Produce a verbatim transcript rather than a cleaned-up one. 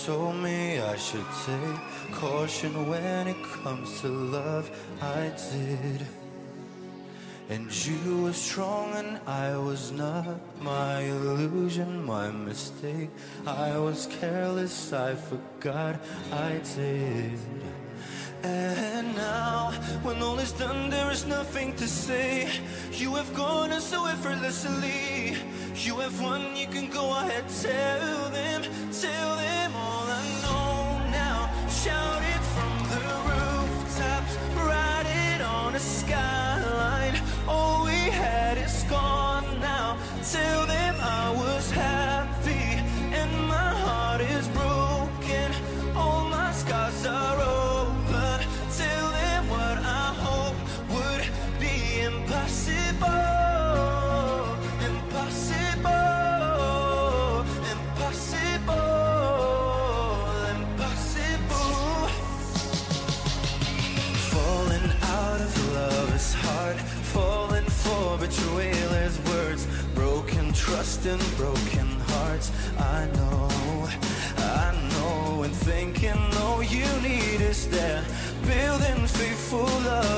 told me I should take caution when it comes to love. I did. And you were strong and I was not. My illusion, my mistake. I was careless, I forgot I did. And now, when all is done, there is nothing to say. You have gone and so effortlessly. You have won, you can go ahead, tell them, tell them all I know now. Shout it from the rooftops, write it on a skyline. All we had is gone now. Tell them I was happy and my heart is broken. All my scars are over. Tell them what I hope would be impossible. Impossible. Impossible. Impossible. Falling out of love is hard. Falling for betrayal is words. Broken trust and broken hearts. I know, I know. And thinking all you need is there. Building faithful love